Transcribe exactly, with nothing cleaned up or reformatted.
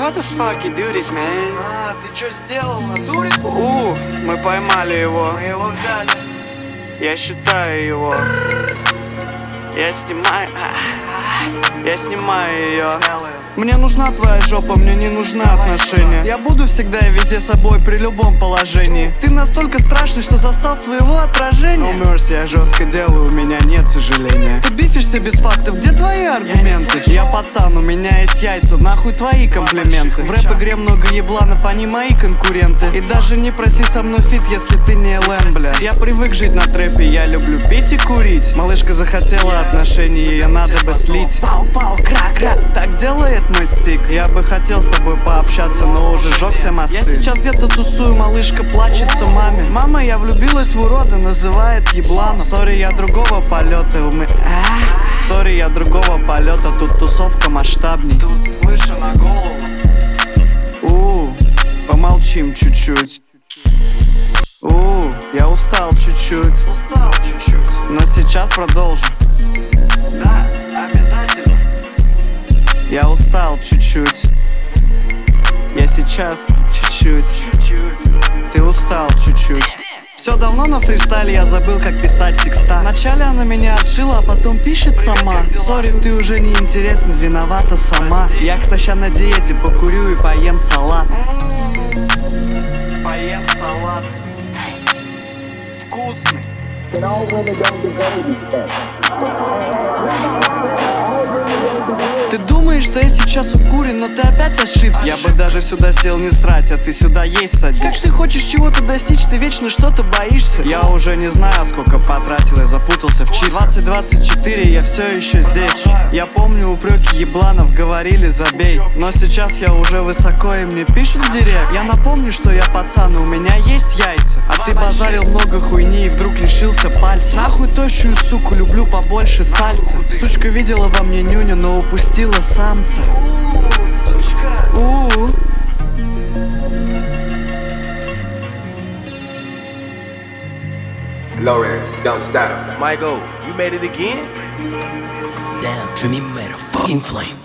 What the fuck you do this, man? А, ты что сделал, в натуре? У, мы поймали его. Мы его взяли. Я считаю его. Я снимаю. Я снимаю ее. Мне нужна твоя жопа, мне не нужны отношения. Я буду всегда и везде собой при любом положении. Ты настолько страшный, что застал своего отражения. No mercy, я жестко делаю, у меня нет сожаления. Ты бифишься без фактов, где твои аргументы? Я пацан, у меня есть яйца, нахуй твои комплименты. В рэп-игре много ебланов, они мои конкуренты. И даже не проси со мной фит, если ты не эл эм, бля. Я привык жить на трэпе, я люблю пить и курить. Малышка захотела отношений, ее надо бы слить. Пау-пау, кра-кра, так делает мой стик. Я бы хотел с тобой пообщаться, но уже жёгся мосты. Я сейчас где-то тусую, малышка плачется маме. Мама, я влюбилась в урода, называет ебланом. Сори, я другого полета у меня. Сори, я другого полета, тут тусовка масштабней. Тут выше на голову. У, помолчим чуть-чуть. У, я устал чуть-чуть. Устал чуть-чуть. Но сейчас продолжим. Да, обязательно. Я устал чуть-чуть. Я сейчас чуть-чуть. Чуть-чуть. Ты устал чуть-чуть. Все давно на фристайле, я забыл, как писать текста. Вначале она меня отшила, а потом пишет сама. Сори, ты уже не интересна, виновата сама. Я, кстати, на диете, покурю и поем салат. Поем салат. Вкусный. Ты думаешь, что я сейчас укурен, но ты опять ошибся. Я бы даже сюда сел не срать, а ты сюда есть садишься. Как ты хочешь чего-то достичь, ты вечно что-то боишься. Я уже не знаю, сколько потратил, я запутался в числах. Двадцать двадцать четыре, я все еще здесь. Я помню, упреки ебланов говорили забей. Но сейчас я уже высоко, и мне пишут в директ. Я напомню, что я пацан, и у меня есть яйца. А ты базарил много хуйни и вдруг лишился пальца. Нахуй тощую суку, люблю побольше сальца. Сучка видела во мне нюня, но упустила самца. У, сучка. У. Lawrence, don't stop. Michael, you made it again? Damn, Jimmy made a fucking flame.